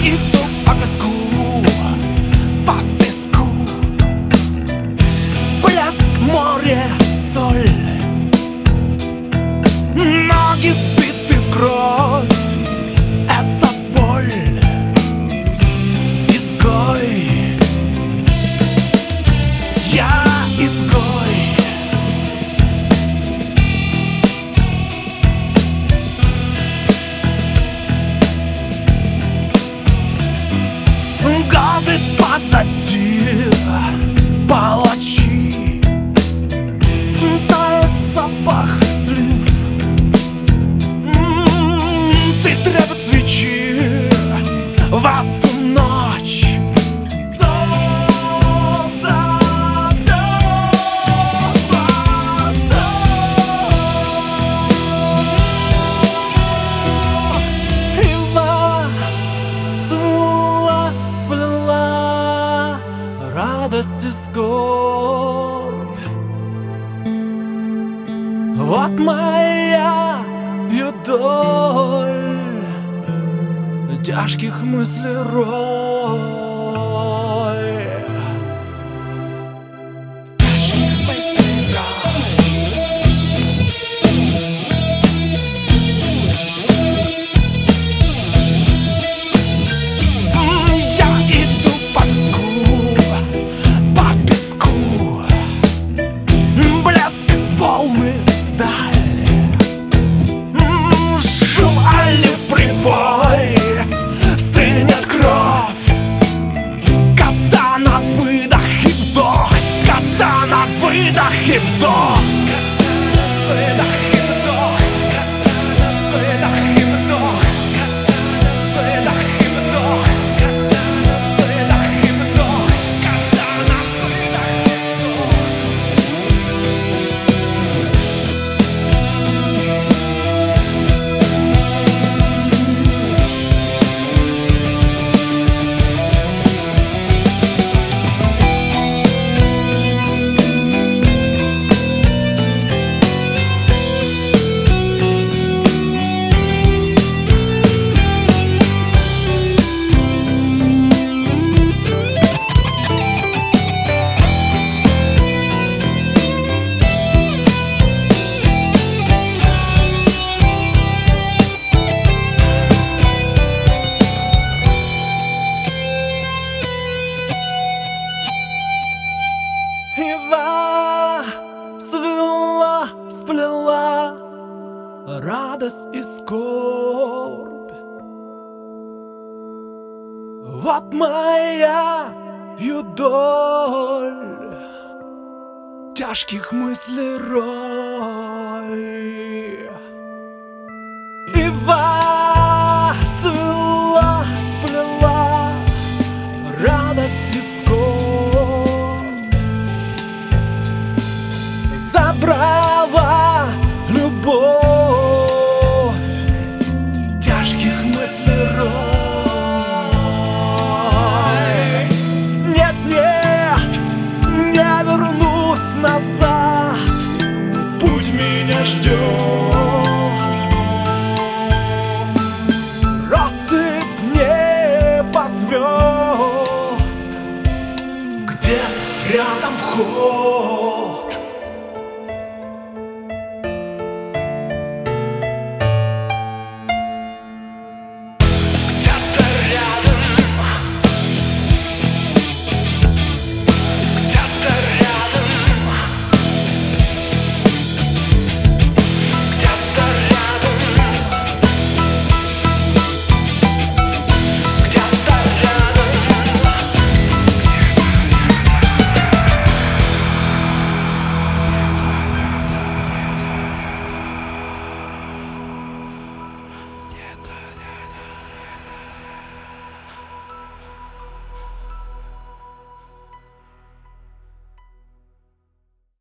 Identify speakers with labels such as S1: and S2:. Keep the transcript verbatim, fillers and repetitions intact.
S1: иду по песку, по песку. Блеск, море, соль. Ноги сбиты в кровь. Это боль. Изгой. Я изгой. Годы позади, палачи. Тает запах слив. Ты трепет свечи в эту ночь. Радость и скорбь. Вот моя юдоль тяжких мыслей рой. Тяжких мыслей рой. Я иду по песку. Волны дали. Шум олив прибой. Стынет кровь. Когда на выдох и вдох. Когда на выдох и вдох. Выдох и вдох. Выдох и вдох. Выдох и вдох. Выдох и вдох. Когда на выдох и вдох. Ива свела, сплела радость и скорбь. Вот моя юдоль тяжких мыслей рой. Ива